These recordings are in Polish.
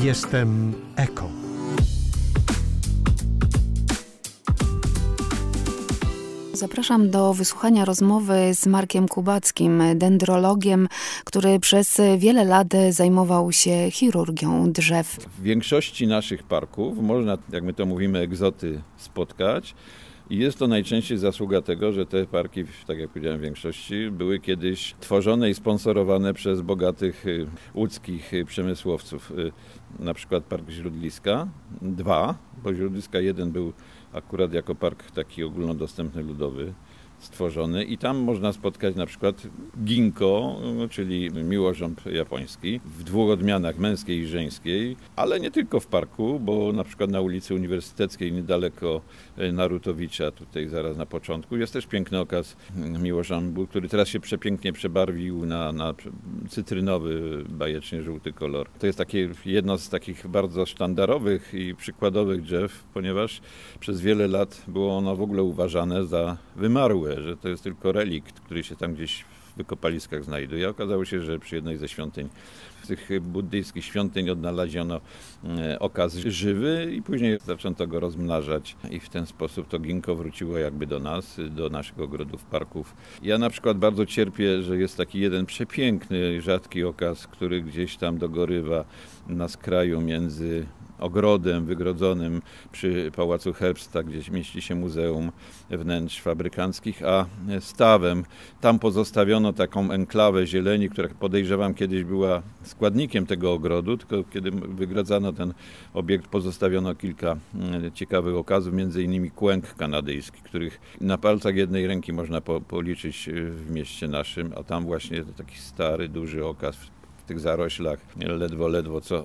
Jestem eko. Zapraszam do wysłuchania rozmowy z Markiem Kubackim, dendrologiem, który przez wiele lat zajmował się chirurgią drzew. W większości naszych parków można, jak my to mówimy, egzoty spotkać. I jest to najczęściej zasługa tego, że te parki, tak jak powiedziałem, w większości były kiedyś tworzone i sponsorowane przez bogatych łódzkich przemysłowców. Na przykład Park Źródliska 2, bo Źródliska 1 był akurat jako park taki ogólnodostępny, ludowy, stworzony i tam można spotkać na przykład ginkgo, czyli miłożąb japoński, w dwóch odmianach, męskiej i żeńskiej, ale nie tylko w parku, bo na przykład na ulicy Uniwersyteckiej, niedaleko Narutowicza, tutaj zaraz na początku, jest też piękny okaz miłożąbu, który teraz się przepięknie przebarwił na cytrynowy, bajecznie żółty kolor. To jest takie jedno z takich bardzo sztandarowych i przykładowych drzew, ponieważ przez wiele lat było ono w ogóle uważane za wymarłe, że to jest tylko relikt, który się tam gdzieś w wykopaliskach znajduje. Okazało się, że przy jednej ze świątyń, z tych buddyjskich świątyń odnaleziono okaz żywy i później zaczęto go rozmnażać i w ten sposób to ginkgo wróciło jakby do nas, do naszych ogrodów, parków. Ja na przykład bardzo cierpię, że jest taki jeden przepiękny, rzadki okaz, który gdzieś tam dogorywa na skraju między ogrodem wygrodzonym przy Pałacu Herbsta, gdzie mieści się Muzeum Wnętrz Fabrykanckich, a stawem. Tam pozostawiono taką enklawę zieleni, która podejrzewam kiedyś była składnikiem tego ogrodu, tylko kiedy wygradzano ten obiekt, pozostawiono kilka ciekawych okazów, między innymi kłęk kanadyjski, których na palcach jednej ręki można policzyć w mieście naszym, a tam właśnie taki stary, duży okaz w tych zaroślach, ledwo co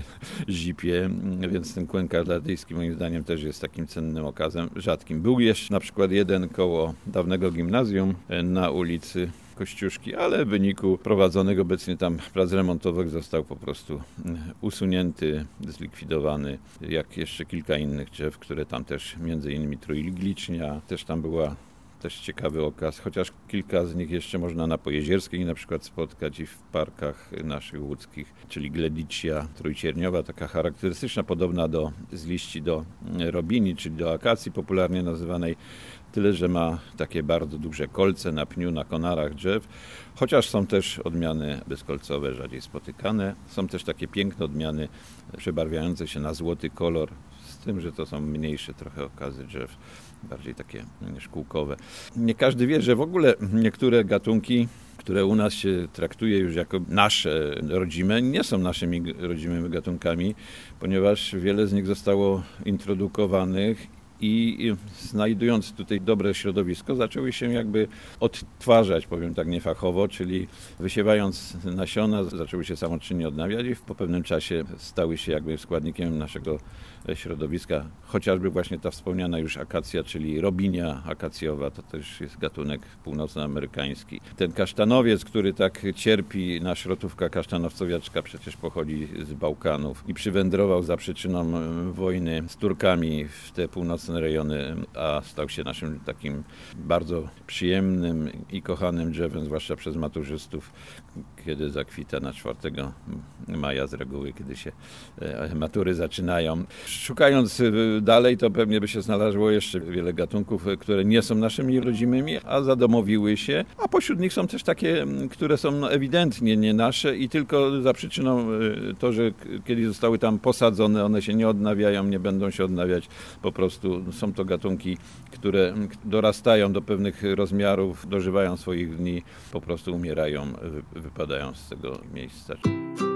zipie, więc ten kłęk kanadyjski moim zdaniem też jest takim cennym okazem, rzadkim. Był jeszcze na przykład jeden koło dawnego gimnazjum na ulicy Kościuszki, ale w wyniku prowadzonych obecnie tam prac remontowych został po prostu usunięty, zlikwidowany, jak jeszcze kilka innych drzew, które tam też, między innymi trójliglicznia, też tam była też ciekawy okaz, chociaż kilka z nich jeszcze można na Pojezierskiej na przykład spotkać i w parkach naszych łódzkich, czyli gledicia trójcierniowa, taka charakterystyczna, podobna z liści do robini, czyli do akacji popularnie nazywanej, tyle że ma takie bardzo duże kolce na pniu, na konarach drzew, chociaż są też odmiany bezkolcowe, rzadziej spotykane. Są też takie piękne odmiany przebarwiające się na złoty kolor, z tym, że to są mniejsze trochę okazy drzew, bardziej takie szkółkowe. Nie każdy wie, że w ogóle niektóre gatunki, które u nas się traktuje już jako nasze rodzime, nie są naszymi rodzimymi gatunkami, ponieważ wiele z nich zostało introdukowanych i znajdując tutaj dobre środowisko, zaczęły się jakby odtwarzać, powiem tak niefachowo, czyli wysiewając nasiona, zaczęły się samoczynnie odnawiać i po pewnym czasie stały się jakby składnikiem naszego środowiska. Chociażby właśnie ta wspomniana już akacja, czyli robinia akacjowa, to też jest gatunek północnoamerykański. Ten kasztanowiec, który tak cierpi, szrotówka kasztanowcowiaczka przecież pochodzi z Bałkanów i przywędrował za przyczyną wojny z Turkami w te północne rejony, a stał się naszym takim bardzo przyjemnym i kochanym drzewem, zwłaszcza przez maturzystów, kiedy zakwita na 4 maja z reguły, kiedy się matury zaczynają. Szukając dalej, to pewnie by się znalazło jeszcze wiele gatunków, które nie są naszymi rodzimymi, a zadomowiły się, a pośród nich są też takie, które są ewidentnie nie nasze i tylko za przyczyną to, że kiedy zostały tam posadzone, one się nie odnawiają, nie będą się odnawiać, po prostu są to gatunki, które dorastają do pewnych rozmiarów, dożywają swoich dni, po prostu umierają, wypadają z tego miejsca.